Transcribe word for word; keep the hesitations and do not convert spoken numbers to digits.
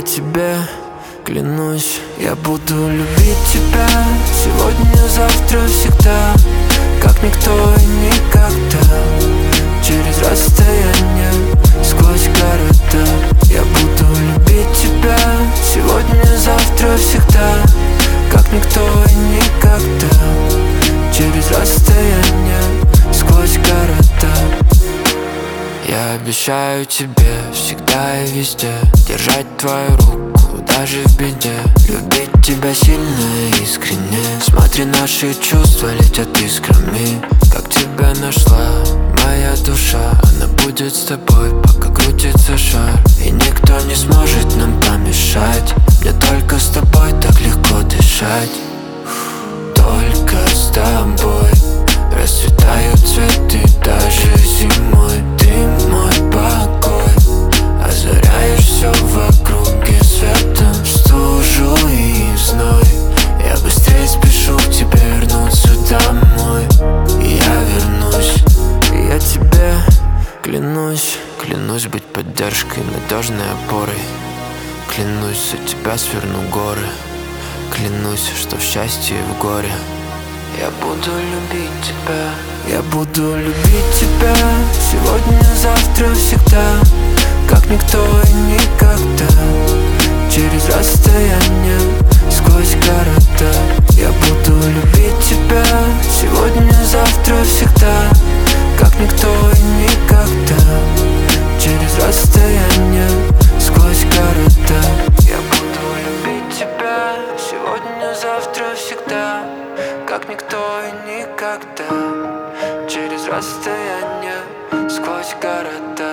тебе клянусь, я буду любить тебя сегодня, завтра, всегда, как никто и никогда. Через расстояние, сквозь города. Я буду любить тебя сегодня, завтра, всегда, как никто и никогда. Через расстояние, сквозь города. Я обещаю тебе всегда и везде держать твою руку, даже в беде. Любить тебя сильно и искренне. Смотри, наши чувства летят искрами. Как тебя нашла моя душа, она будет с тобой, пока крутится шар. И никто не сможет нам помешать. Мне только с тобой так легко дышать. Только с тобой расцветают цветы даже зимой. Ты мой покой, озаряешь все в округе светом. В стужу и в зной я быстрее спешу к тебе вернуться домой. И я вернусь, и я тебе клянусь. Клянусь быть поддержкой, надежной опорой. Клянусь, за тебя сверну горы. Клянусь, что в счастье и в горе я буду любить тебя. Я буду любить тебя сегодня, завтра, всегда, как никто и никогда. Через расстояние, сквозь города. Я буду любить тебя сегодня, завтра, всегда, как никто и никогда. Через расстояние, сквозь города. Я буду любить тебя сегодня, завтра, всегда, как никто и никогда. Через расстояние, сквозь города.